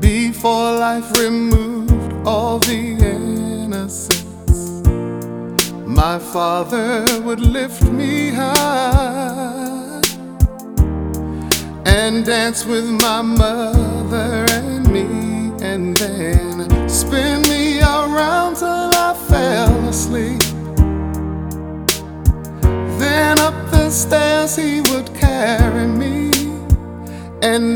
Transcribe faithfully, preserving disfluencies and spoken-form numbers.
before life removed all the innocence. My father would lift me high and dance with my mother and me, and then spin me around till I fell asleep. Then up the stairs he would carry me, and